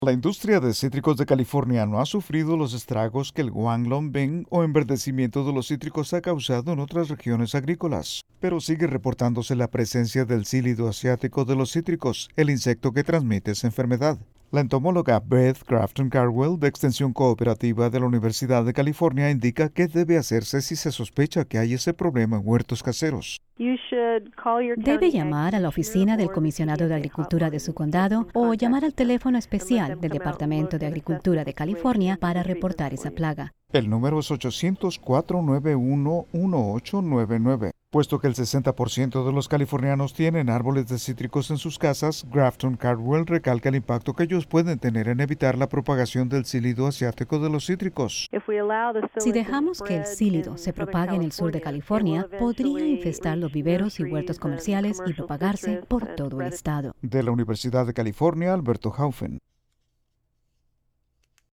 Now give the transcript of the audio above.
La industria de cítricos de California no ha sufrido los estragos que el guanglongbing o enverdecimiento de los cítricos ha causado en otras regiones agrícolas, pero sigue reportándose la presencia del cílido asiático de los cítricos, el insecto que transmite esa enfermedad. La entomóloga Beth Grafton Cardwell, de Extensión Cooperativa de la Universidad de California, indica qué debe hacerse si se sospecha que hay ese problema en huertos caseros. Debe llamar a la oficina del comisionado de Agricultura de su condado o llamar al teléfono especial del Departamento de Agricultura de California para reportar esa plaga. El número es 800-491-1899. Puesto que el 60% de los californianos tienen árboles de cítricos en sus casas, Grafton Cardwell recalca el impacto que ellos pueden tener en evitar la propagación del cílido asiático de los cítricos. Si dejamos que el cílido se propague en el sur de California, podría infestar los viveros y huertos comerciales y propagarse por todo el estado. De la Universidad de California, Alberto Haufen.